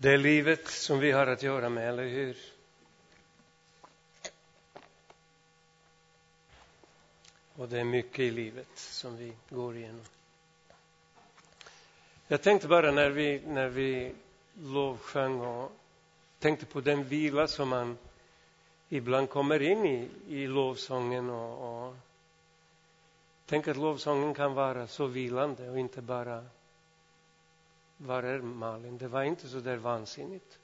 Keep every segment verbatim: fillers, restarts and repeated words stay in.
Det är livet som vi har att göra med, eller hur? Och det är mycket i livet som vi går igenom. Jag tänkte bara när vi, när vi lovsjöng och tänkte på den vila som man ibland kommer in i, i lovsången. Och, och tänk att lovsången kan vara så vilande och inte bara... Var är Malin? Det var inte så där vansinnigt.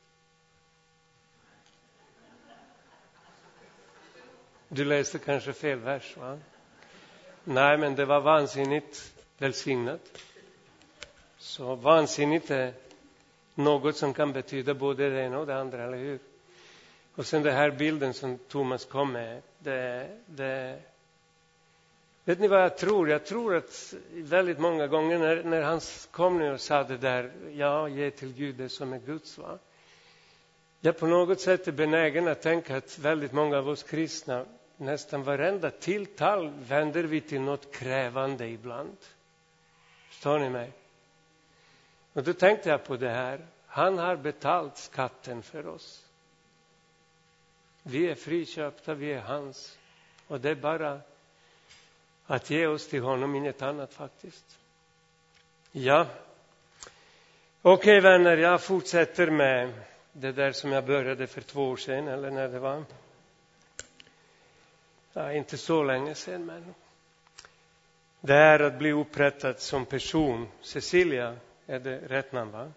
Du läste kanske fel vers, va? Nej, men det var vansinnigt välsignat. Så vansinnigt är något som kan betyda både det ena och det andra, eller hur? Och sen den här bilden som Thomas kom med. Det, det, vet ni vad jag tror? Jag tror att väldigt många gånger när, när han kom nu och sa det där, ja, ge till Gud det som är Guds, va? Jag på något sätt är benägen att tänka att väldigt många av oss kristna, nästan varenda tilltal vänder vi till något krävande ibland. Förstår ni mig? Och då tänkte jag på det här. Han har betalt skatten för oss. Vi är friköpta, vi är hans. Och det är bara att ge oss till honom, inget annat faktiskt. Ja. Okej, vänner, jag fortsätter med det där som jag började för två år sedan, eller när det var. Ja, inte så länge sedan, men det är att bli upprättad som person. Cecilia, är det rätt namn, va?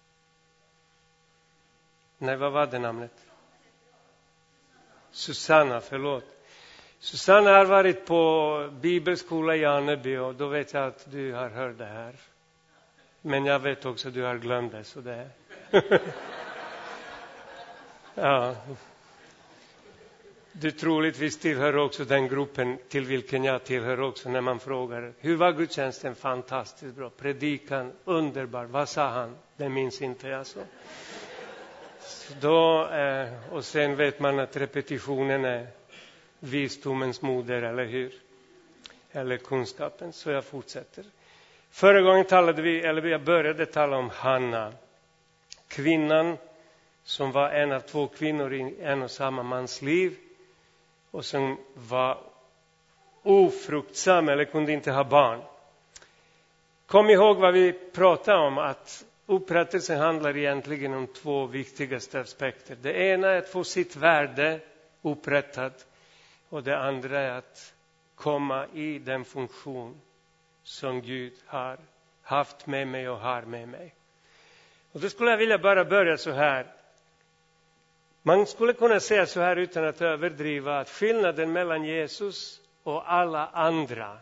Nej, vad var det namnet? Susanna, förlåt. Susanna har varit på bibelskola i Anneby och då vet jag att du har hört det här. Men jag vet också att du har glömt det, så det är. Ja. Du troligtvis tillhör också den gruppen till vilken jag tillhör också när man frågar. Hur var gudstjänsten? Fantastiskt bra. Predikan, underbar. Vad sa han? Det minns inte jag så. så då, eh, och sen vet man att repetitionen är visdomens moder, eller hur? Eller kunskapen. Så jag fortsätter. Förra gången talade vi, eller jag började tala om Hanna. Kvinnan som var en av två kvinnor i en och samma mans liv. Och som var ofruktsam eller kunde inte ha barn. Kom ihåg vad vi pratade om. Att upprättelsen handlar egentligen om två viktigaste aspekter. Det ena är att få sitt värde upprättat. Och det andra är att komma i den funktion som Gud har haft med mig och har med mig. Och då skulle jag vilja bara börja så här. Man skulle kunna säga så här utan att överdriva att skillnaden mellan Jesus och alla andra.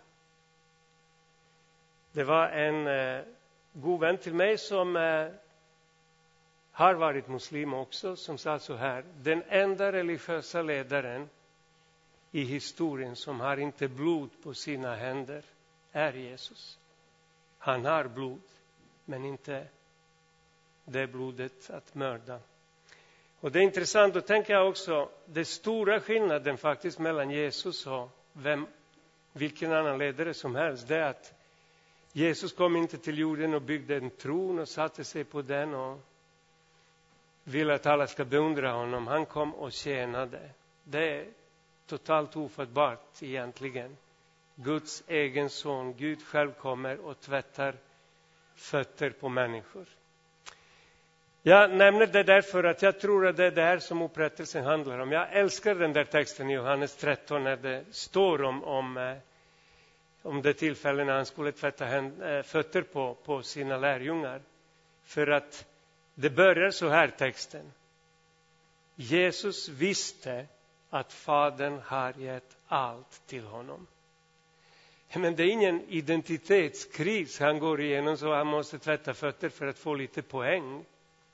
Det var en eh, god vän till mig som eh, har varit muslim också, som sa så här. Den enda religiösa ledaren i historien som har inte blod på sina händer är Jesus. Han har blod, men inte det blodet att mörda. Och det är intressant, då tänker jag också, det stora skillnaden faktiskt mellan Jesus och vem, vilken annan ledare som helst, det är att Jesus kom inte till jorden och byggde en tron och satte sig på den och ville att alla ska beundra honom. Han kom och tjänade. Det är totalt ofattbart egentligen. Guds egen son, Gud själv kommer och tvättar fötter på människor. Jag nämner det därför att jag tror att det är det här som upprättelsen handlar om. Jag älskar den där texten i Johannes tretton när det står om, om, om det tillfälle när han skulle tvätta händ, fötter på, på sina lärjungar. För att det börjar så här texten. Jesus visste att Fadern har gett allt till honom. Men det är ingen identitetskris han går igenom så han måste tvätta fötter för att få lite poäng.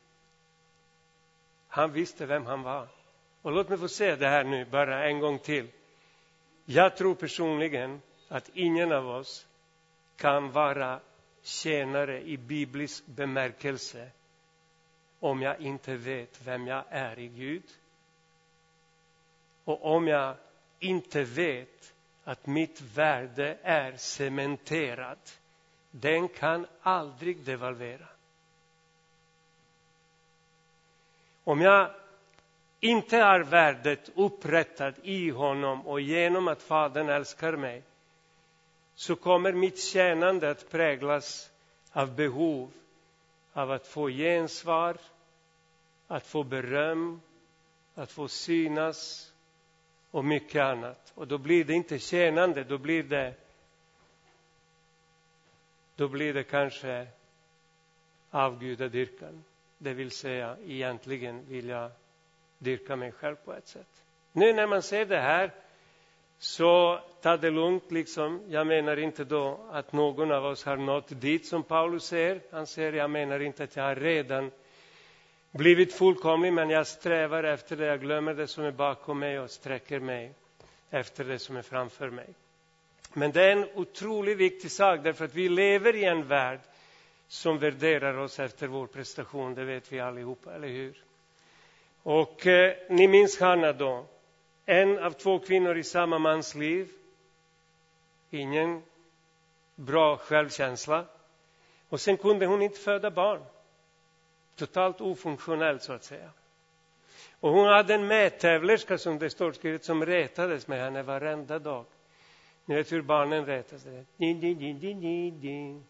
Han visste vem han var. Och låt mig få säga det här nu bara en gång till. Jag tror personligen att ingen av oss kan vara tjänare i biblisk bemärkelse om jag inte vet vem jag är i Gud. Och om jag inte vet att mitt värde är cementerat. Den kan aldrig devalvera. Om jag inte har värdet upprättat i honom och genom att Fadern älskar mig, så kommer mitt tjänande att präglas av behov av att få gensvar, att få beröm, att få synas och mycket annat. Och då blir det inte tjänande, då blir det då blir det kanske avgudadyrkan. Det vill säga, egentligen vill jag dyrka mig själv på ett sätt. Nu när man ser det här, så ta det lugnt liksom. Jag menar inte då att någon av oss har nått dit som Paulus säger. Han säger, jag menar inte att jag har redan blivit fullkomlig, men jag strävar efter det. Jag glömmer det som är bakom mig och sträcker mig efter det som är framför mig. Men det är en otroligt viktig sak, därför att vi lever i en värld som värderar oss efter vår prestation. Det vet vi allihopa, eller hur? Och eh, ni minns Hanna då. En av två kvinnor i samma mans liv. Ingen bra självkänsla. Och sen kunde hon inte föda barn. Totalt ofunktionellt så att säga. Och hon hade en medtävlerska som det står skrivet som retades med henne varenda dag. Ni vet hur barnen retas. Din, din, din, din, din, din.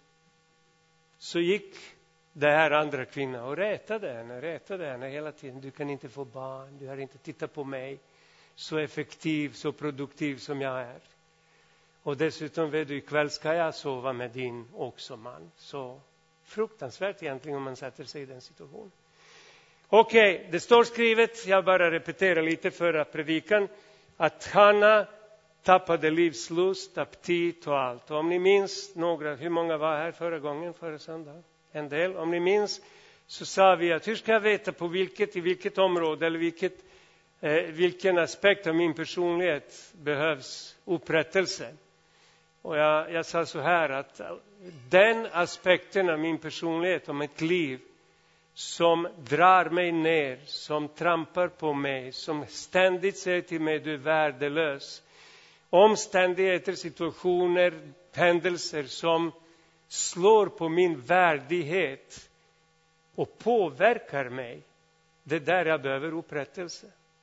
Så gick det här andra kvinnan och retade henne, retade henne hela tiden. Du kan inte få barn, du har inte tittat på mig. Så effektiv, så produktiv som jag är. Och dessutom vet du, ikväll ska jag sova med din också man. Så fruktansvärt egentligen om man sätter sig i den situationen. Okej, okay, det står skrivet, jag bara repeterar lite förra predikan, att Hanna tappade livslust, aptit och allt. Och om ni minns några, hur många var här förra gången, förra söndagen? En del. Om ni minns så sa vi att hur ska jag veta på vilket, i vilket område eller vilket, eh, vilken aspekt av min personlighet behövs upprättelse. Och jag, jag sa så här att den aspekten av min personlighet, om mitt liv, som drar mig ner, som trampar på mig, som ständigt säger till mig du är värdelös. Omständigheter, situationer, händelser som slår på min värdighet och påverkar mig. Det är där jag behöver upprättelse.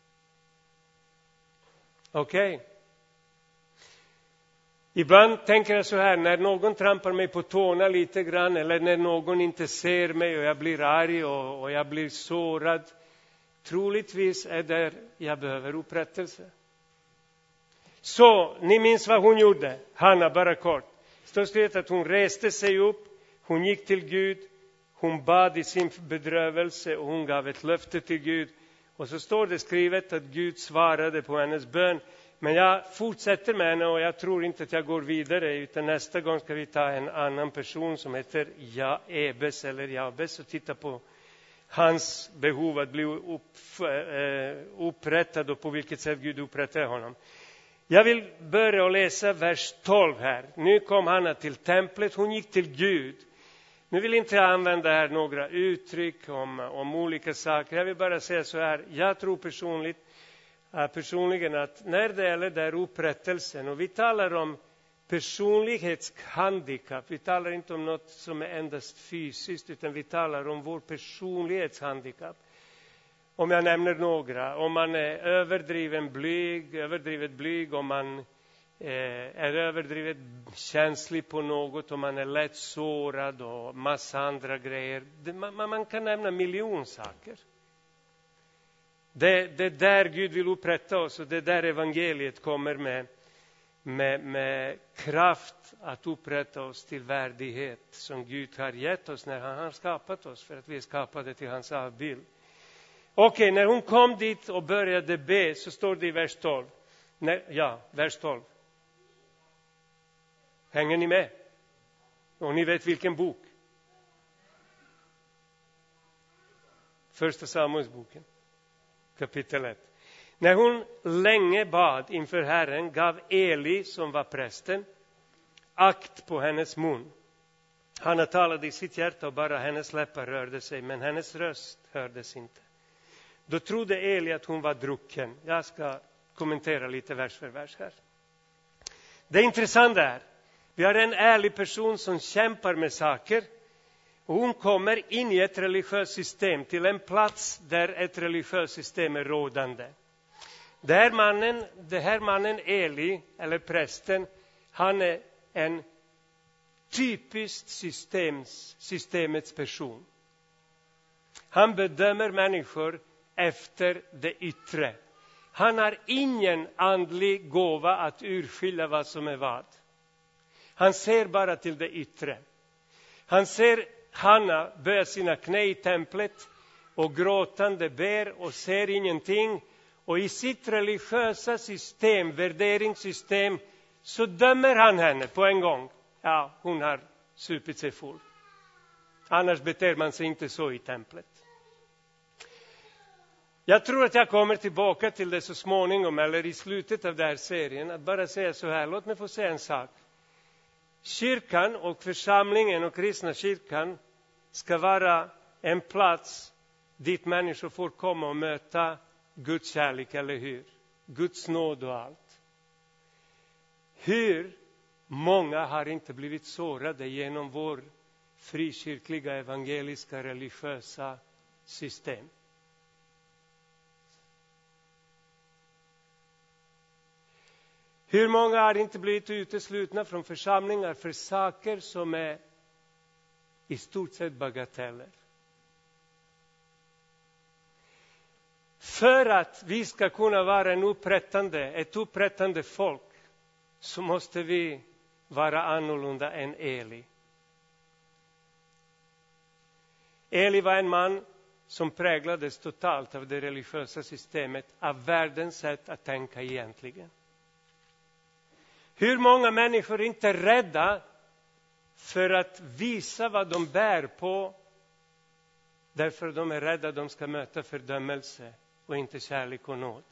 Okej. Okay. Ibland tänker jag så här, när någon trampar mig på tårna lite grann, eller när någon inte ser mig och jag blir arg och, och jag blir sårad, troligtvis är det jag behöver upprättelse. Så, ni minns vad hon gjorde, Hanna, bara kort. Står skrivet att hon reste sig upp, hon gick till Gud, hon bad i sin bedrövelse och hon gav ett löfte till Gud. Och så står det skrivet att Gud svarade på hennes bön. Men jag fortsätter med henne och jag tror inte att jag går vidare, utan nästa gång ska vi ta en annan person som heter Jaebes eller Jabes och titta på hans behov att bli upp, äh, upprättad och på vilket sätt Gud upprättade honom. Jag vill börja och läsa vers tolv här. Nu kom Hanna till templet, hon gick till Gud. Nu vill inte jag använda här några uttryck om, om olika saker. Jag vill bara säga så här, jag tror personligt, äh, personligen att när det gäller där upprättelsen, och vi talar om personlighetshandikapp, vi talar inte om något som är endast fysiskt, utan vi talar om vår personlighetshandikapp. Om jag nämner några, om man är överdriven blyg, överdrivet blyg, om man eh, är överdrivet känslig på något, om man är lätt sårad och massa andra grejer. Det, man, man kan nämna miljon saker. Det, det är där Gud vill upprätta oss och det är där evangeliet kommer med, med, med kraft att upprätta oss till värdighet som Gud har gett oss när han har skapat oss, för att vi är skapade till hans avbild. Okej, när hon kom dit och började be så står det i vers tolv. Nej, ja, vers tolv. Hänger ni med? Och ni vet vilken bok? Första Samuelsboken, kapitel ett. När hon länge bad inför Herren gav Eli, som var prästen, akt på hennes mun. Han talade i sitt hjärta och bara hennes läppar rörde sig, men hennes röst hördes inte. Då trodde Eli att hon var drucken. Jag ska kommentera lite vers för vers här. Det intressanta är, vi har en ärlig person som kämpar med saker. Och hon kommer in i ett religiöst system, till en plats där ett religiöst system är rådande. Det här mannen, det här mannen Eli, eller prästen, han är en typiskt systems, systemets person. Han bedömer människor efter det yttre. Han har ingen andlig gåva att urskilja vad som är vad. Han ser bara till det yttre. Han ser Hanna böja sina knä i templet och gråtande ber och ser ingenting. Och i sitt religiösa system, värderingssystem, så dömer han henne på en gång. Ja, hon har supit sig full. Annars beter man sig inte så i templet. Jag tror att jag kommer tillbaka till det så småningom, eller i slutet av den här serien, att bara säga så här. Låt mig få säga en sak. Kyrkan och församlingen och kristna kyrkan ska vara en plats dit människor får komma och möta Guds kärlek, eller hur? Guds nåd och allt. Hur många har inte blivit sårade genom vår frikyrkliga, evangeliska, religiösa system? Hur många har inte blivit uteslutna från församlingar för saker som är i stort sett bagateller? För att vi ska kunna vara en upprättande, ett upprättande folk, så måste vi vara annorlunda än Eli. Eli var en man som präglades totalt av det religiösa systemet, av världens sätt att tänka egentligen. Hur många människor är inte rädda för att visa vad de bär på, därför de är rädda att de ska möta fördömelse och inte kärlek och nåd.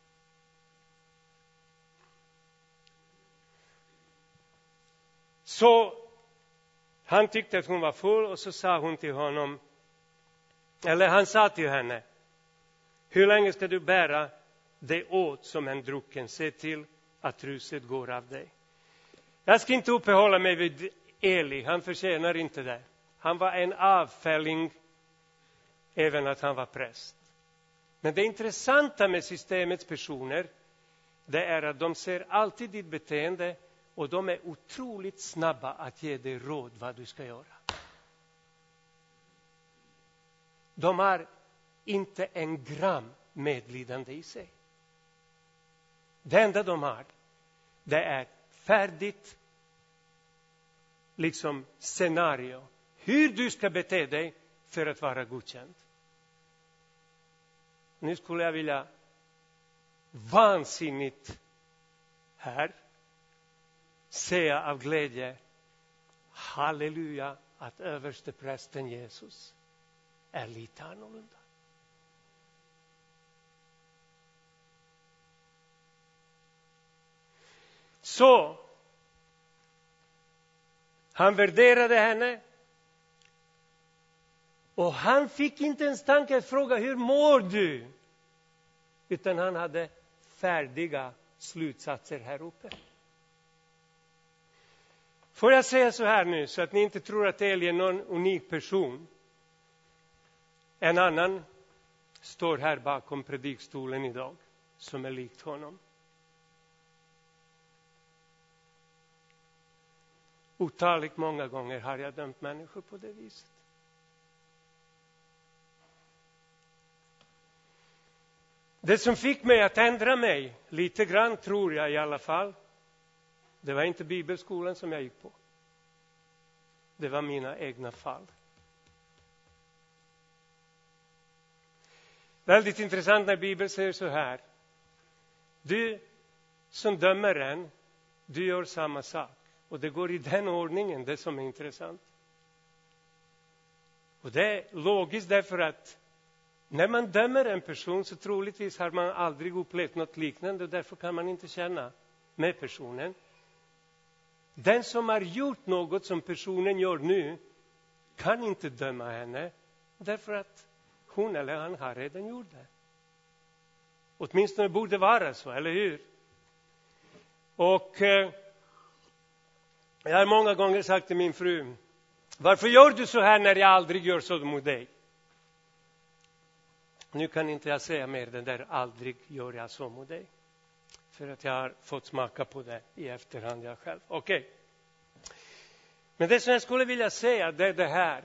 Så han tyckte att hon var full, och så sa hon till honom, eller han sa till henne: hur länge ska du bära det åt som en drucken? Se till att ruset går av dig. Jag ska inte uppehålla mig vid Eli, han förtjänar inte det. Han var en avfälling, även att han var präst. Men det intressanta med systemets personer, det är att de ser alltid ditt beteende, och de är otroligt snabba att ge dig råd vad du ska göra. De har inte en gram medlidande i sig. Det enda de har, det är färdigt liksom scenario. Hur du ska bete dig för att vara godkänd. Nu skulle jag vilja vansinnigt här säga av glädje, halleluja, att överste prästen Jesus är lite annorlunda. Så han värderade henne, och han fick inte ens tanke att fråga hur mår du, utan han hade färdiga slutsatser här uppe. Får jag säga så här nu, så att ni inte tror att Eli är någon unik person. En annan står här bakom predikstolen idag som är likt honom. Otaligt många gånger har jag dömt människor på det viset. Det som fick mig att ändra mig lite grann, tror jag i alla fall, det var inte bibelskolan som jag gick på. Det var mina egna fall. Väldigt intressant när Bibeln säger så här: du som dömer en, du gör samma sak. Och det går i den ordningen, det som är intressant. Och det är logiskt, därför att när man dömer en person så troligtvis har man aldrig upplevt något liknande, och därför kan man inte känna med personen. Den som har gjort något som personen gör nu kan inte döma henne, därför att hon eller han har redan gjort det. Åtminstone borde vara så, eller hur? Och eh, jag har många gånger sagt till min fru Varför gör du så här när jag aldrig gör så mot dig? Nu kan inte jag säga mer den där aldrig gör jag så mot dig. För att jag har fått smaka på det i efterhand jag själv. Okej. Okay. Men det som jag skulle vilja säga det är det här.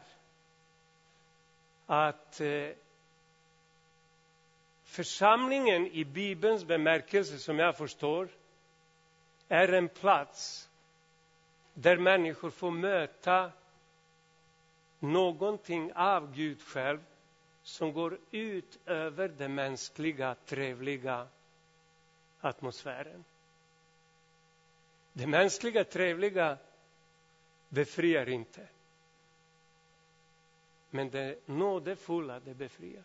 Att eh, församlingen i Bibelns bemärkelse som jag förstår är en plats där människor får möta någonting av Gud själv som går ut över den mänskliga, trevliga atmosfären. Det mänskliga, trevliga befriar inte. Men det nådefulla, det befriar.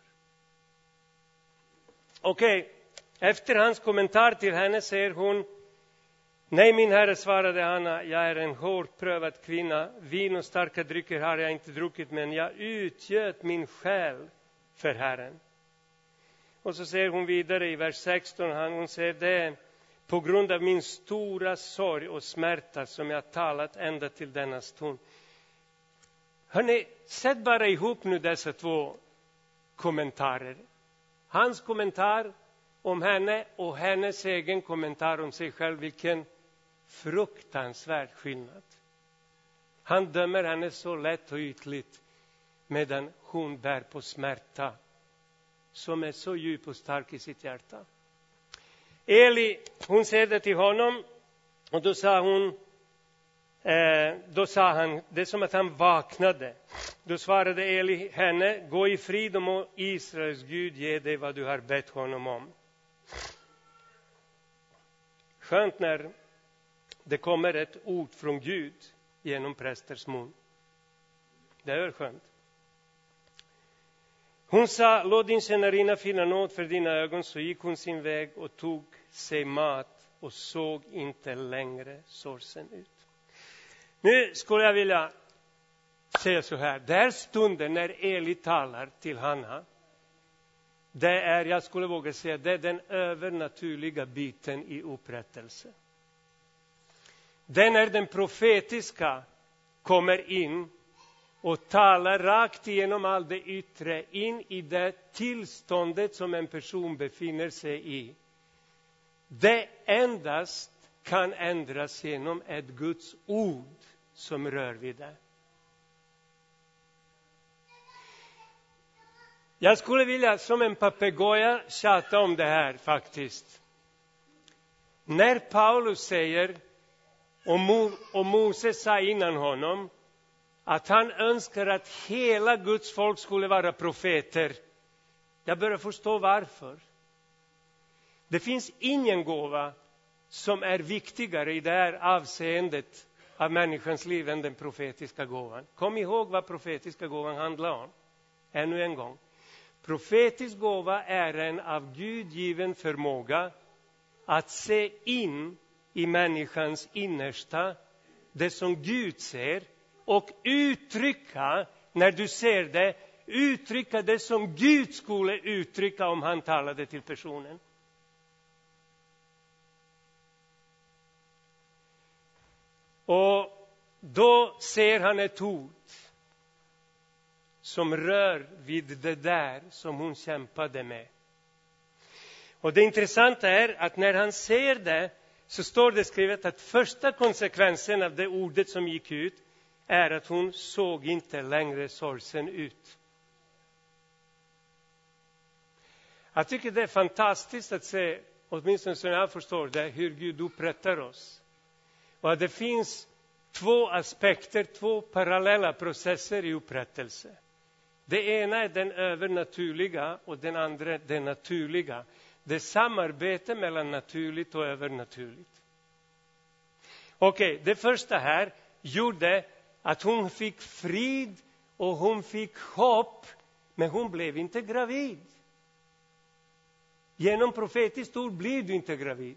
Okej, okay. Efter hans kommentar till henne säger hon: nej, min herre, svarade Hanna, jag är en hårt prövad kvinna. Vin och starka drycker har jag inte druckit, men jag utgöt min själ för Herren. Och så säger hon vidare i vers sexton, hon säger det på grund av min stora sorg och smärta som jag talat ända till denna stund. Hörrni, sätt bara ihop nu dessa två kommentarer. Hans kommentar om henne och hennes egen kommentar om sig själv. Vilken fruktansvärd skillnad. Han dömer henne så lätt och ytligt, medan hon bär på smärta som är så djup och stark i sitt hjärta. Eli, hon säger det till honom, och då sa hon, eh, då sa han, det är som att han vaknade. Då svarade Eli henne: gå i frid, och må Israels Gud ge dig vad du har bett honom om. Skönt när det kommer ett ord från Gud genom prästers mun. Det är skönt. Hon sa: låt din tjänarinna finna nåd för dina ögon. Så gick hon sin väg och tog sig mat och såg inte längre sorgsen ut. Nu skulle jag vilja säga så här. Det är stunden när Eli talar till Hanna. Det är, jag skulle våga säga, det är den övernaturliga biten i upprättelse. Den är den profetiska kommer in och talar rakt igenom allt det yttre in i det tillståndet som en person befinner sig i. Det endast kan ändras genom ett Guds ord som rör vid det. Jag skulle vilja som en papegoja tjata om det här faktiskt. När Paulus säger, och, Mo, och Moses sa innan honom, att han önskar att hela Guds folk skulle vara profeter. Jag börjar förstå varför. Det finns ingen gåva som är viktigare i det här avseendet av människans liv än den profetiska gåvan. Kom ihåg vad profetiska gåvan handlar om. Ännu en gång. Profetisk gåva är en av Gud given förmåga att se in i människans innersta, det som Gud ser, och uttrycka, när du ser det, uttrycka det som Gud skulle uttrycka om han talade till personen. Och då ser han ett ord som rör vid det där som hon kämpade med. Och det intressanta är att när han ser det, så står det skrivet att första konsekvensen av det ordet som gick ut är att hon såg inte längre sorgsen ut. Jag tycker det är fantastiskt att se, åtminstone som jag förstår det, hur Gud upprättar oss. Och att det finns två aspekter, två parallella processer i upprättelse. Det ena är den övernaturliga och den andra den naturliga. Det är samarbete mellan naturligt och övernaturligt. Okej, okay, det första här gjorde att hon fick frid och hon fick hopp, men hon blev inte gravid. Genom profetiskt ord blir du inte gravid.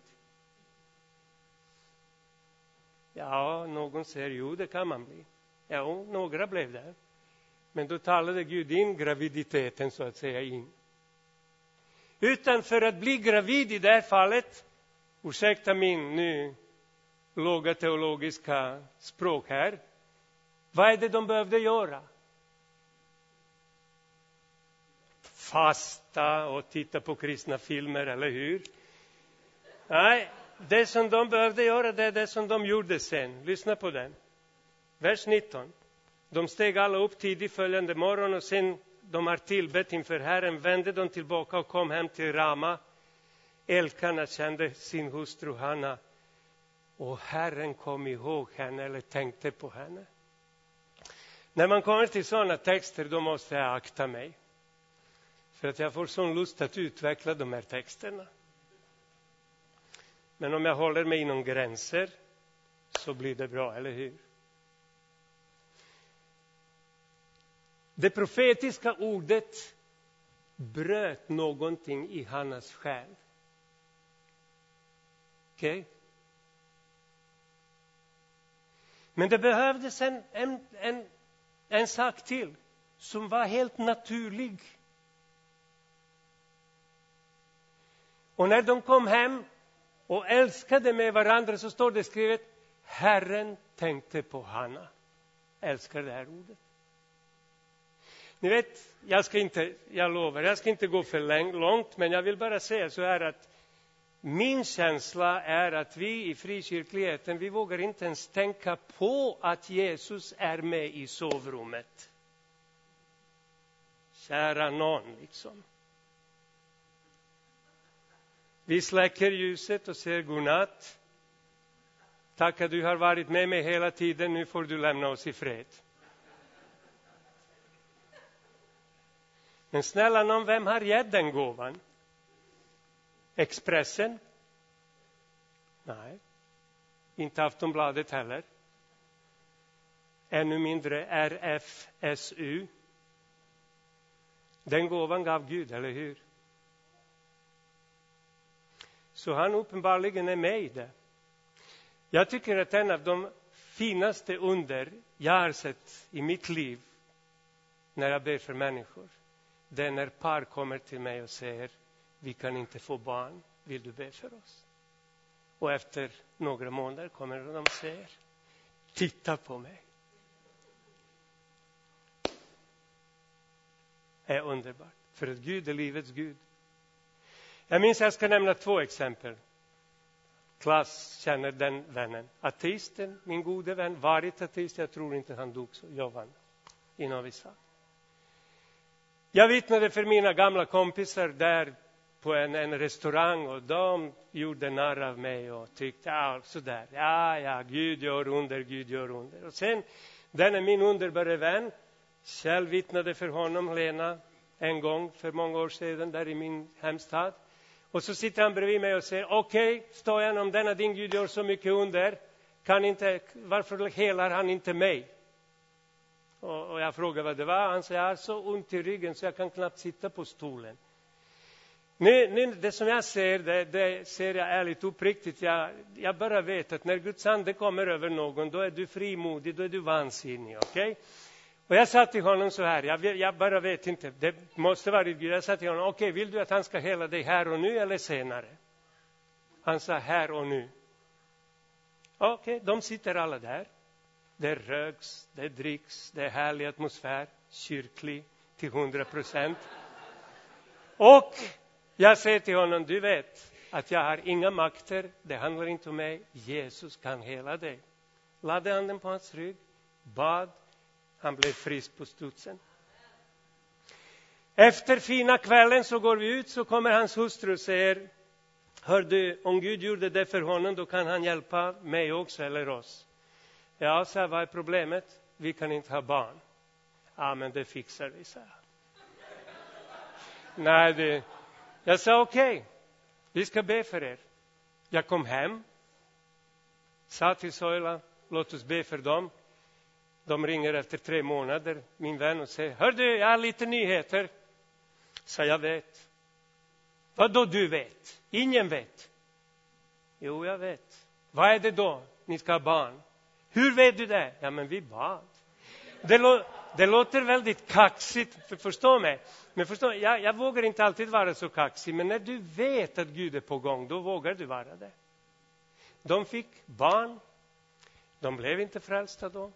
Ja, någon säger jo, det kan man bli. Ja, några blev det. Men då talade Gud in graviditeten så att säga in. Utan för att bli gravid i det här fallet, ursäkta min nu låga teologiska språk här, Vad är det de behövde göra? Fasta och titta på kristna filmer, eller hur? Nej, det som de behövde göra, det är det som de gjorde sen. Lyssna på den. Vers nitton. De steg alla upp tidigt följande morgon och sen de har tillbett inför Herren, vände de tillbaka och kom hem till Rama. Elkana kände sin hustru Hanna, och Herren kom ihåg henne eller tänkte på henne. När man kommer till sådana texter, då måste jag akta mig. För att jag får sån lust att utveckla de här texterna. Men om jag håller mig inom gränser så blir det bra, eller hur? Det profetiska ordet bröt någonting i Hannas själ. Okej? Okay? Men det behövdes en, en, en, en sak till som var helt naturlig. Och när de kom hem och älskade med varandra, så står det skrivet: Herren tänkte på Hanna. Älskar det här ordet. Ni vet, jag ska inte, jag lovar, jag ska inte gå för långt, men jag vill bara säga så här att min känsla är att vi i frikyrkligheten, vi vågar inte ens tänka på att Jesus är med i sovrummet. Kära någon, liksom. Vi släcker ljuset och säger godnatt. Tack att du har varit med mig hela tiden, nu får du lämna oss i fred. Men snälla någon, vem har gett den gåvan? Expressen? Nej. Inte Aftonbladet heller. Ännu mindre R F S U. Den gåvan gav Gud, eller hur? Så han uppenbarligen är med i det. Jag tycker att en av de finaste under jag har sett i mitt liv när jag ber för människor, det är när par kommer till mig och säger: vi kan inte få barn, vill du be för oss? Och efter några månader kommer de och säger: titta på mig. Det är underbart, för att Gud är livets Gud. Jag minns, jag ska nämna två exempel. Klass känner den vännen. Ateisten, min gode vän, varit ateist. Jag tror inte han dog så. Johan i Novi Sad. Jag vittnade för mina gamla kompisar där på en, en restaurang, och de gjorde narr av mig och tyckte ja, sådär. Ja, ja, Gud gör under, Gud gör under. Och sen, den är min underbara vän. Själv vittnade för honom, Lena, en gång för många år sedan där i min hemstad. Och så sitter han bredvid mig och säger: okej, okay, Stojan, om denna din Gud gör så mycket under, kan inte, varför helar han inte mig? Och, och jag frågar vad det var. Han säger: jag har så ont i ryggen så jag kan knappt sitta på stolen. Nu, nu, det som jag ser, det, det ser jag ärligt uppriktigt. Jag, jag bara vet att när Guds ande kommer över någon, då är du frimodig, då är du vansinnig, okej? Okay? Och jag sa till honom så här, jag, jag bara vet inte, det måste vara Gud. Jag sa till honom: okej, okay, vill du att han ska hela dig här och nu eller senare? Han sa: här och nu. Okej, okay, de sitter alla där. Det röks, det dricks, det är härlig atmosfär, kyrklig till hundra procent. Och jag säger till honom: du vet att jag har inga makter, det handlar inte om mig, Jesus kan hela dig. Lade handen på hans rygg, bad. Han blev frisk på studsen. Efter fina kvällen så går vi ut, så kommer hans hustru och säger: hör du, om Gud gjorde det för honom, då kan han hjälpa mig också eller oss. Ja, så här, vad är problemet? Vi kan inte ha barn. Ja, men det fixar vi, så här. Nej, det... Jag sa okej, okay, vi ska be för er. Jag kom hem, sa till Soila: låt oss be för dem. De ringer efter tre månader, min vän, och säger: hör du, jag har lite nyheter. Så jag vet. Vad då du vet? Ingen vet. Jo, jag vet. Vad är det då? Ni ska ha barn. Hur vet du det? Ja, men vi bad. Det, lå- det låter väldigt kaxigt, för, förstå mig. Men förstå, jag, jag vågar inte alltid vara så kaxig. Men när du vet att Gud är på gång, då vågar du vara det. De fick barn. De blev inte frälsta då.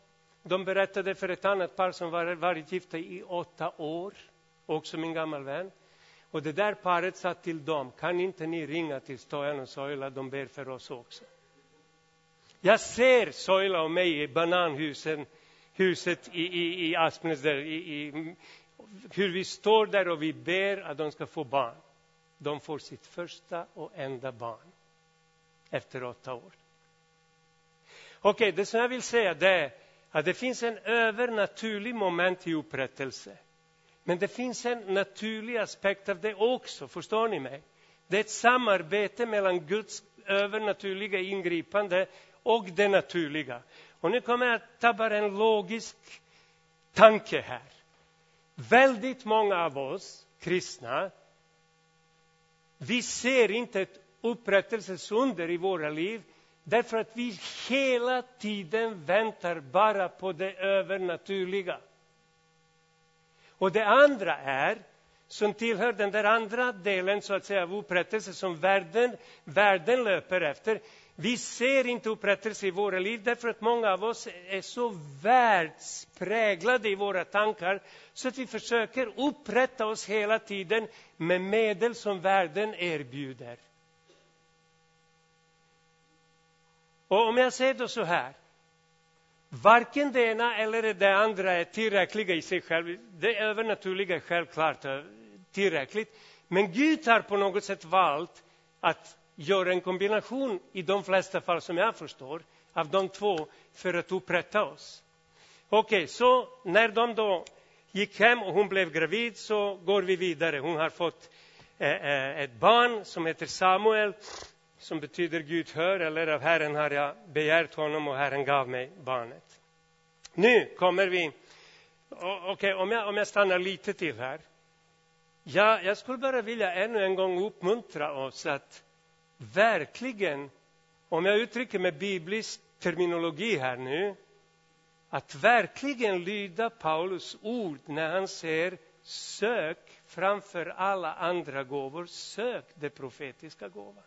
De berättade för ett annat par som var, varit gifta i åtta år. Också min gammal vän. Och det där paret sa till dem, kan inte ni ringa till Stojan och Soila, de ber för oss också. Jag ser Soila och mig i bananhusen, huset i, i, i Aspnäs där, i, i, hur vi står där och vi ber att de ska få barn. De får sitt första och enda barn efter åtta år. Okej, det som jag vill säga det är att det finns en övernaturlig moment i upprättelse. Men det finns en naturlig aspekt av det också, förstår ni mig? Det är ett samarbete mellan Guds övernaturliga ingripande och det naturliga. Och nu kommer jag att ta bara en logisk tanke här. Väldigt många av oss kristna, vi ser inte ett upprättelsesunder i våra liv därför att vi hela tiden väntar bara på det övernaturliga. Och det andra är, som tillhör den där andra delen så att säga av upprättelse som världen, världen löper efter. Vi ser inte upprättelse i våra liv därför att många av oss är så världspräglade i våra tankar så att vi försöker upprätta oss hela tiden med medel som världen erbjuder. Och om jag säger då så här, varken det ena eller det andra är tillräckliga i sig själv. Det övernaturliga är självklart tillräckligt. Men Gud har på något sätt valt att göra en kombination i de flesta fall som jag förstår av de två för att upprätta oss. Okej, okay, så när de då gick hem och hon blev gravid så går vi vidare. Hon har fått eh, ett barn som heter Samuel, som betyder Gud hör, eller av Herren har jag begärt honom och Herren gav mig barnet. Nu kommer vi, okej, okay, om, jag, om jag stannar lite till här. Ja, jag skulle bara vilja ännu en gång uppmuntra oss att verkligen, om jag uttrycker med biblisk terminologi här nu, att verkligen lyda Paulus ord när han säger sök framför alla andra gåvor, sök det profetiska gåvan.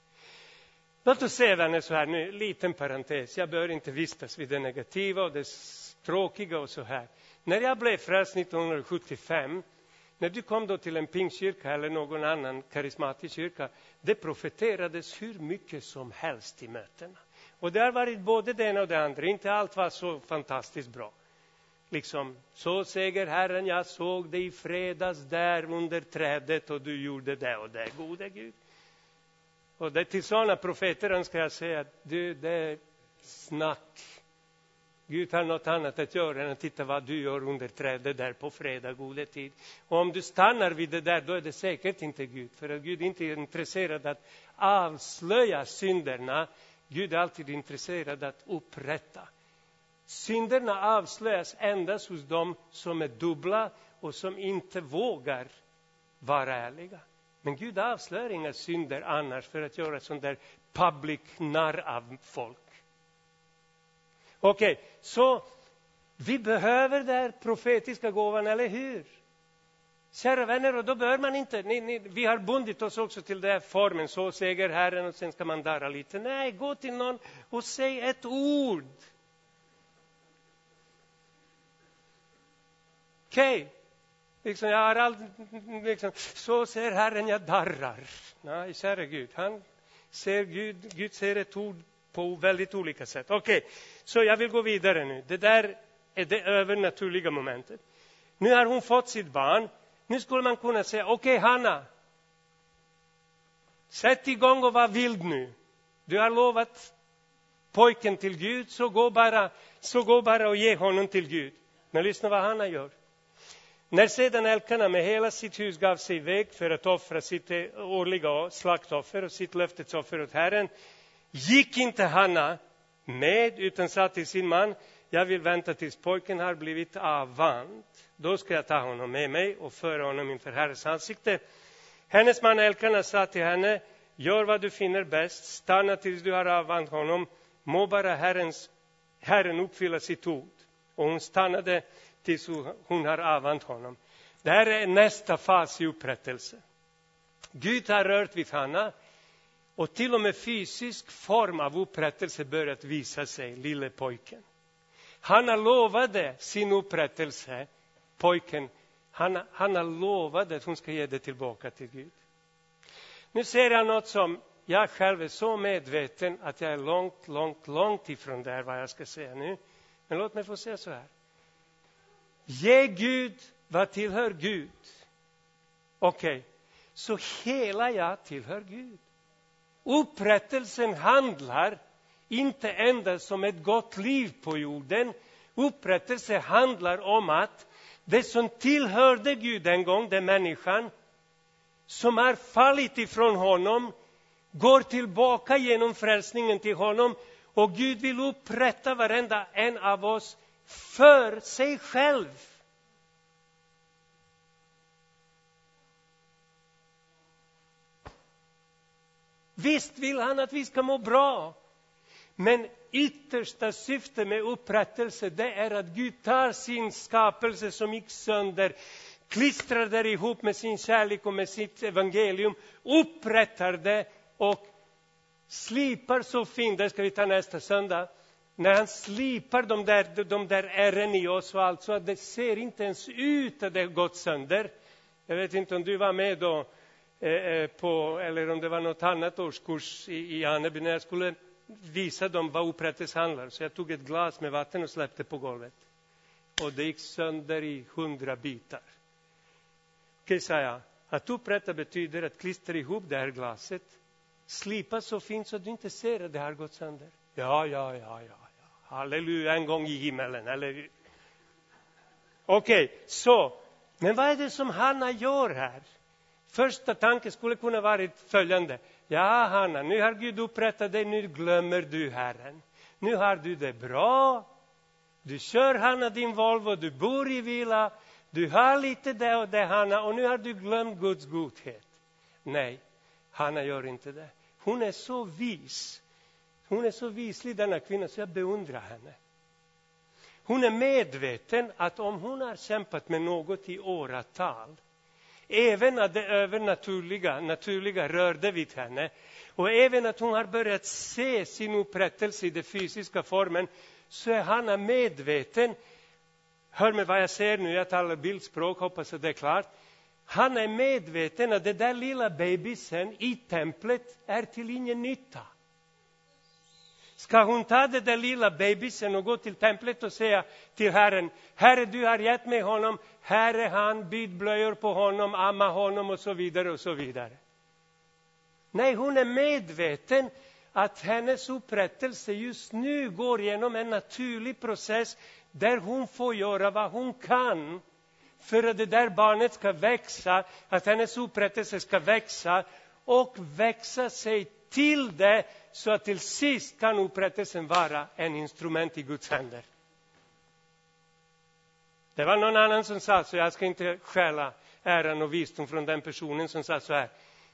Låt oss se vänner så här nu, liten parentes. Jag bör inte vistas vid det negativa och det tråkiga och så här. När jag blev frälst nittonhundrasjuttiofem, när du kom då till en pingstkyrka eller någon annan karismatisk kyrka, det profeterades hur mycket som helst i mötena. Och det har varit både det ena och det andra. Inte allt var så fantastiskt bra. Liksom, så säger Herren, jag såg dig i fredags där under trädet och du gjorde det och det, gode Gud. Och det till sådana profeter önskar jag säga att du, det är snack. Gud har något annat att göra än att titta vad du gör under trädet där på fredag, gode tid. Och om du stannar vid det där, då är det säkert inte Gud. För att Gud inte är intresserad att avslöja synderna. Gud är alltid intresserad att upprätta. Synderna avslöjas endast hos dem som är dubbla och som inte vågar vara ärliga. Men Gud avslöjar inga synder annars för att göra sån där public narr av folk. Okej, okay, så vi behöver den profetiska gåvan, eller hur? Kära vänner, och då bör man inte, ni, ni, vi har bundit oss också till den här formen, så säger Herren och sen ska man darra lite. Nej, gå till någon och säg ett ord. Okej. Okay. Liksom, jag har aldrig, liksom, så ser Herren, jag darrar. Nej, kära Gud. Han ser Gud, Gud ser ett ord på väldigt olika sätt. Okej, okay, så jag vill gå vidare nu. Det där är det övernaturliga momentet. Nu har hon fått sitt barn. Nu skulle man kunna säga, okej okay, Hanna. Sätt igång och var vild nu. Du har lovat pojken till Gud, så gå bara, så gå bara och ge honom till Gud. Men lyssna vad Hanna gör. När sedan Elkana med hela sitt hus gav sig iväg för att offra sitt årliga slaktoffer och sitt löftesoffer åt Herren, gick inte Hanna med utan sa till sin man, jag vill vänta tills pojken har blivit avvand. Då ska jag ta honom med mig och föra honom inför Herrens ansikte. Hennes man Elkana sa till henne, gör vad du finner bäst, stanna tills du har avvand honom, må bara Herrens, Herren uppfylla sitt ord. Och hon stannade tills hon har avvant honom. Det här är nästa fas i upprättelse. Gud har rört vid Hanna och till och med fysisk form av upprättelse börjat visa sig, lille pojken. Han har lovade sin upprättelse, pojken. Han, han har lovat att hon ska ge det tillbaka till Gud. Nu ser jag något som jag själv är så medveten att jag är långt, långt, långt ifrån där vad jag ska säga nu. Men låt mig få säga så här. Ge Gud vad tillhör Gud. Okej, okay. Så hela jag tillhör Gud. Upprättelsen handlar inte endast om ett gott liv på jorden. Upprättelse handlar om att det som tillhörde Gud en gång, den människan som har fallit ifrån honom, går tillbaka genom frälsningen till honom. Och Gud vill upprätta varenda en av oss för sig själv. Visst vill han att vi ska må bra. Men yttersta syfte med upprättelse, det är att Gud tar sin skapelse som gick sönder, klistrar det ihop med sin kärlek och med sitt evangelium, upprättar det och slipar så fint. Det ska vi ta nästa söndag. När han slipar de där, de där ärren i oss och allt, så att det ser inte ens ut att det har gått sönder. Jag vet inte om du var med då eh, på, eller om det var något annat årskurs i, i Anneby när jag skulle visa dem vad upprättelse handlar. Så jag tog ett glas med vatten och släppte på golvet. Och det gick sönder i hundra bitar. Okej, säger jag. Att upprätta betyder att klistra ihop det här glaset. Slipa så fint så att du inte ser att det har gått sönder. Ja, ja, ja, ja. ja. Halleluja, en gång i himmelen. Eller... Okej, så. Men vad är det som Hanna gör här? Första tanken skulle kunna vara följande. Ja, Hanna, nu har Gud upprättat dig, nu glömmer du Herren. Nu har du det bra. Du kör, Hanna, din Volvo, du bor i villa. Du har lite det och det, Hanna, och nu har du glömt Guds godhet. Nej, Hanna gör inte det. Hon är så vis. Hon är så vislig, denna kvinna, så jag beundrar henne. Hon är medveten att om hon har kämpat med något i åratal, även att det övernaturliga naturliga rörde vid henne, och även att hon har börjat se sin upprättelse i den fysiska formen, så är Hanna medveten. Hör mig vad jag säger nu, jag talar bildspråk, hoppas att det är klart. Han är medveten att det där lilla babysen i templet är till ingen nytta. Ska hon ta det där lilla babysen och gå till templet och säga till Herren: Herre, du har gett mig honom, här är han, byt blöjor på honom, amma honom och så vidare och så vidare. Nej, hon är medveten att hennes upprättelse just nu går genom en naturlig process där hon får göra vad hon kan för att det där barnet ska växa, att hennes upprättelse ska växa och växa sig till det, så att till sist kan upprättelsen vara en instrument i Guds händer. Det var någon annan som sa, så jag ska inte stjäla äran och visdom från den personen som sa så här: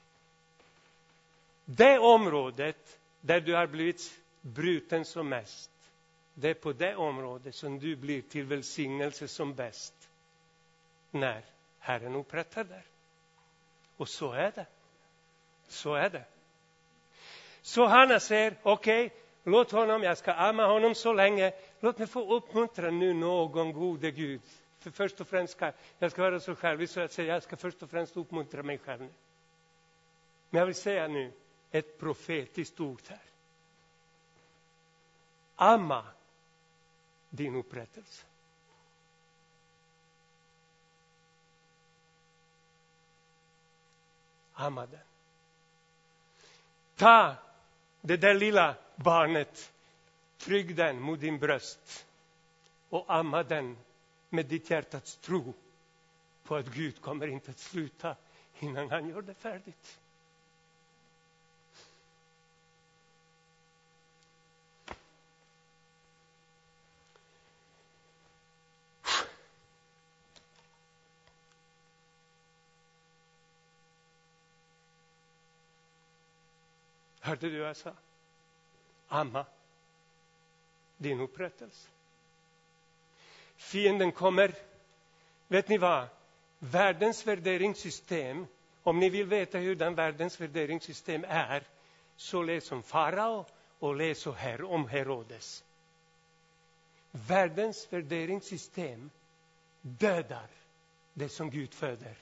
det området där du har blivit bruten som mest, det är på det området som du blir till välsignelse som bäst, när Herren upprättar där. Och så är det. Så är det. Så Hanna säger: okej, okay, låt honom, jag ska amma honom så länge. Låt mig få uppmuntra nu någon gode Gud. För först och främst ska jag ska vara så själv, så att säga, jag ska först och främst uppmuntra mig själv nu. Men jag vill säga nu ett profetiskt ord här. Amma din upprättelse. Amma den. Ta det där lilla barnet, trygg den mot din bröst och amma den med ditt hjärtats tro på att Gud kommer inte att sluta innan han gör det färdigt. Hörde du vad jag sa? Amma din upprättelse. Fienden kommer. Vet ni vad? Världens värderingssystem, om ni vill veta hur den världens värderingssystem är, så läs om farao och läs om Herodes. Världens värderingssystem dödar det som Gud föder.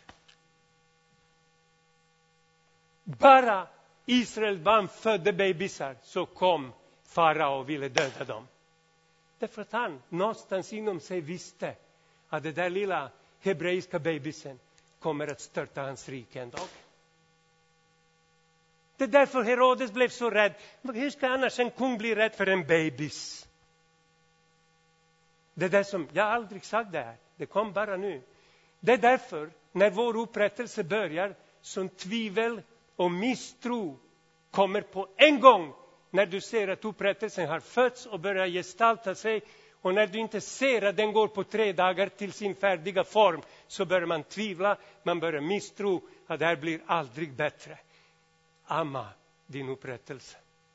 Bara Israels barn födde bebisar, så kom farao och ville döda dem. Därför att han någonstans inom sig visste att det där lilla hebreiska bebisen kommer att störta hans rike en dag. Det är därför Herodes blev så rädd. Men hur ska annars en kung bli rädd för en bebis? Det är det som, jag har aldrig sagt det här. Det kom bara nu. Det är därför, när vår upprättelse börjar, som tvivel och misstro kommer på en gång. När du ser att upprättelsen har fötts och börjar gestalta sig. Och när du inte ser att den går på tre dagar till sin färdiga form, så börjar man tvivla, man börjar misstro att det här blir aldrig bättre. Amma din upprättelse.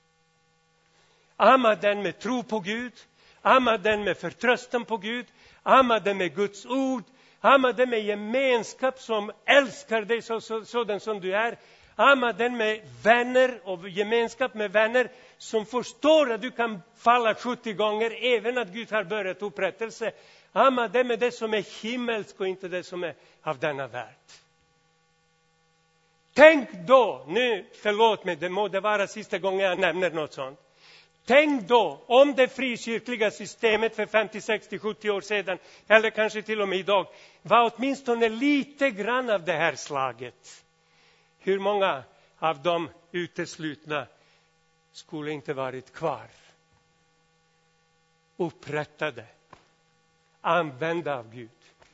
Amma den med tro på Gud. Amma den med förtröstan på Gud. Amma den med Guds ord. Amma den med gemenskap som älskar dig så, så, sådan som du är. Amma den med vänner och gemenskap med vänner som förstår att du kan falla sjuttio gånger även att Gud har börjat upprättelse. Amma den med det som är himmelsk och inte det som är av denna värld. Tänk då, nu förlåt mig, det må det vara sista gången jag nämner något sånt. Tänk då om det frikyrkliga systemet för femtio, sextio, sjuttio år sedan, eller kanske till och med idag, var åtminstone lite grann av det här slaget. Hur många av de uteslutna skulle inte varit kvar? Upprättade, använda av Gud.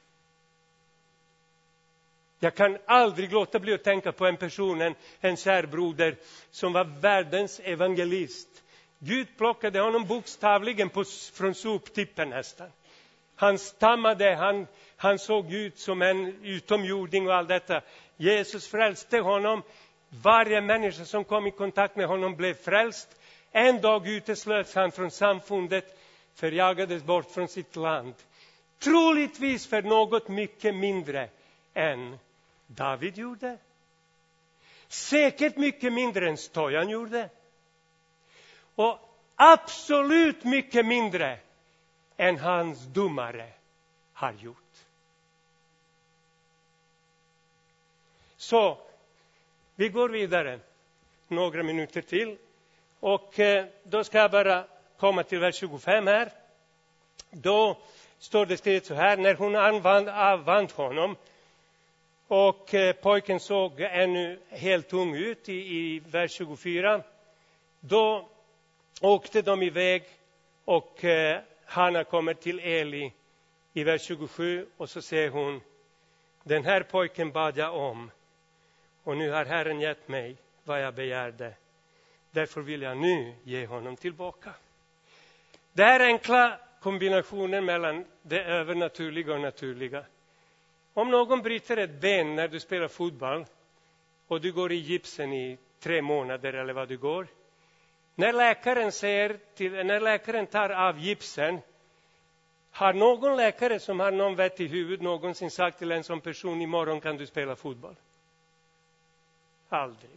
Jag kan aldrig låta bli att tänka på en person, en, en särbroder som var världens evangelist. Gud plockade honom bokstavligen på, från soptippen nästan. Han stammade, han, han såg Gud som en utomjording och allt detta. Jesus frälste honom. Varje människa som kom i kontakt med honom blev frälst. En dag uteslöts han från samfundet, förjagades bort från sitt land. Troligtvis för något mycket mindre än David gjorde. Säkert mycket mindre än Stojan gjorde. Och absolut mycket mindre än hans domare har gjort. Så vi går vidare några minuter till. Och eh, då ska jag bara komma till vers tjugofem här. Då står det skrivet så här: när hon anvand, avvand honom och eh, pojken såg ännu helt ung ut i, i vers tjugofyra. Då åkte de iväg och eh, Hanna kommer till Eli i vers tjugosju. Och så säger hon: den här pojken bad jag om. Och nu har Herren gett mig vad jag begärde. Därför vill jag nu ge honom tillbaka. Det här är enkla kombinationen mellan det övernaturliga och naturliga. Om någon bryter ett ben när du spelar fotboll och du går i gipsen i tre månader eller vad du går. När läkaren, säger till, när läkaren tar av gipsen, har någon läkare som har någon vett i huvudet någonsin sagt till en sån person: imorgon kan du spela fotboll? Aldrig.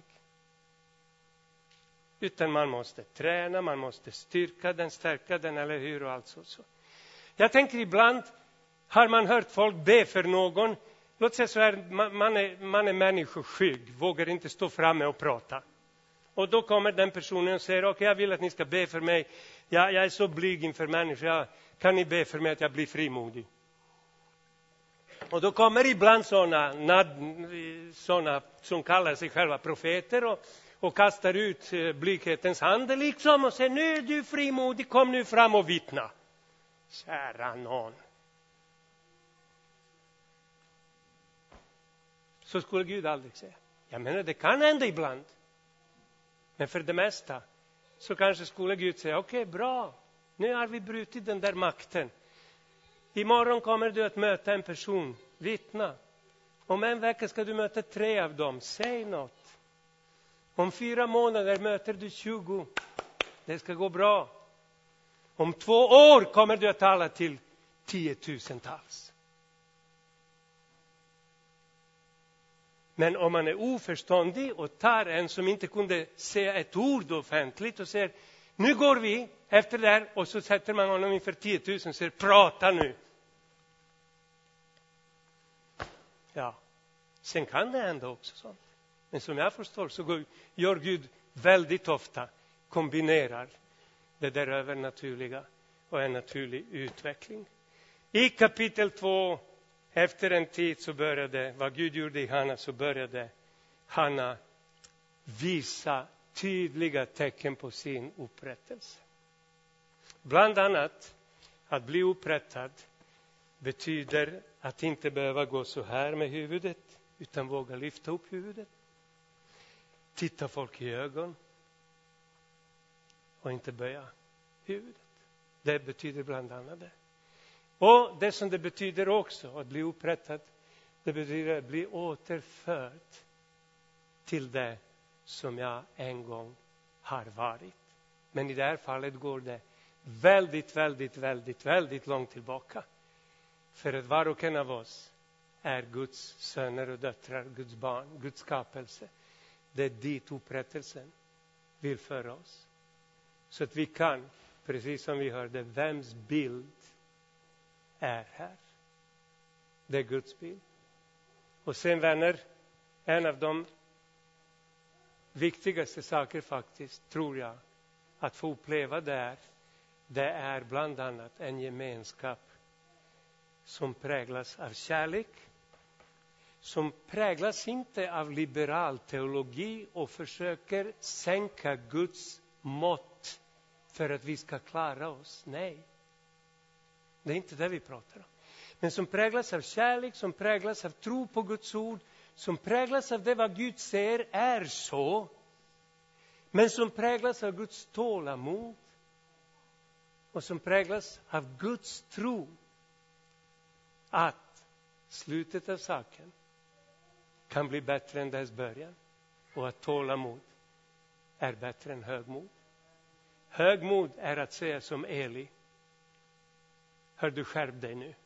Utan man måste träna, man måste styrka den, stärka den, eller hur, och allt så. så. Jag tänker ibland har man hört folk be för någon. Låt säga så här, man är, man är människoskygg, vågar inte stå framme och prata. Och då kommer den personen och säger: okej, okay, jag vill att ni ska be för mig. Jag, jag är så blyg inför människor. Jag, kan ni be för mig att jag blir frimodig? Och då kommer ibland sådana, sådana som kallar sig själva profeter och, och kastar ut blyghetens hand liksom och säger: nu är du frimodig, kom nu fram och vittna. Kära någon. Så skulle Gud aldrig säga. Jag menar, det kan hända ibland. Men för det mesta så kanske skulle Gud säga: okej, okay, bra. Nu har vi brutit den där makten. Imorgon kommer du att möta en person, vittna. Om en vecka ska du möta tre av dem, säg något. Om fyra månader möter du tjugo, det ska gå bra. Om två år kommer du att tala till tiotusentals. Men om man är oförståndig och tar en som inte kunde säga ett ord offentligt och säger: Nu går vi efter det där och så sätter man honom inför tio tusen och säger prata nu. Ja, sen kan det hända också sånt. Men som jag förstår så går, gör Gud väldigt ofta, kombinerar det där övernaturliga och en naturlig utveckling. I kapitel två, efter en tid så började, vad Gud gjorde i Hanna, så började Hanna visa tydliga tecken på sin upprättelse. Bland annat att bli upprättad betyder att inte behöva gå så här med huvudet, utan våga lyfta upp huvudet. Titta folk i ögon och inte böja huvudet. Det betyder bland annat det. Och det som det betyder också att bli upprättad, det betyder att bli återförd till det som jag en gång har varit. Men i det här fallet går det väldigt, väldigt, väldigt, väldigt långt tillbaka. För att var och en av oss är Guds söner och döttrar, Guds barn, Guds skapelse. Det är dit upprättelsen vill föra oss. Så att vi kan, precis som vi hörde, vems bild är här. Det är Guds bild. Och sen vänner, en av de viktigaste saker faktiskt, tror jag, att få uppleva där, det är bland annat en gemenskap som präglas av kärlek, som präglas inte av liberal teologi och försöker sänka Guds mått för att vi ska klara oss. Nej, det är inte det vi pratar om. Men som präglas av kärlek, som präglas av tro på Guds ord, som präglas av det vad Gud säger är så, men som präglas av Guds tålamod och som präglas av Guds tro att slutet av saken kan bli bättre än dess början och att tålamod är bättre än högmod. Högmod är att säga som Eli: hör du, skärp dig nu.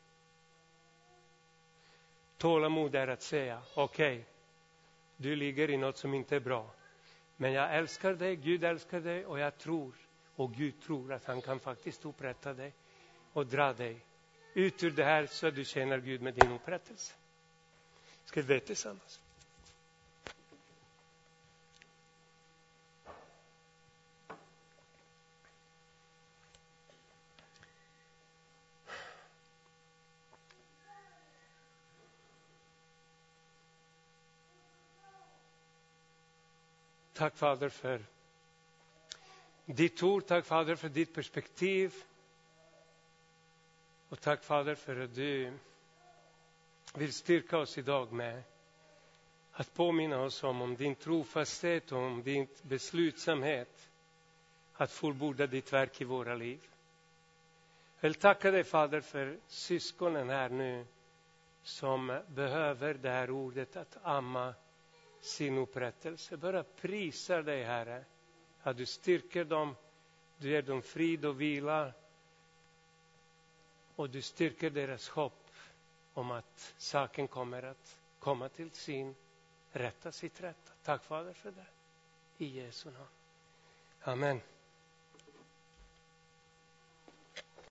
Tålamod är att säga: okej, okay, du ligger i något som inte är bra, men jag älskar dig, Gud älskar dig, och jag tror, och Gud tror att han kan faktiskt upprätta dig och dra dig ut ur det här så att du känner Gud med din upprättelse. Ska vi be tillsammans? Tack Fader för ditt ord, tack Fader för ditt perspektiv. Och tack Fader för att du vill styrka oss idag med att påminna oss om, om din trofasthet och om din beslutsamhet att fullborda ditt verk i våra liv. Jag vill tacka dig Fader för syskonen här nu som behöver det här ordet att amma sin upprättelse. Bara prisar dig Herre att du styrker dem, du ger dem frid och vila och du styrker deras hopp om att saken kommer att komma till sin rätta, sitt rätta. Tack Fader för det. I Jesu namn. Amen.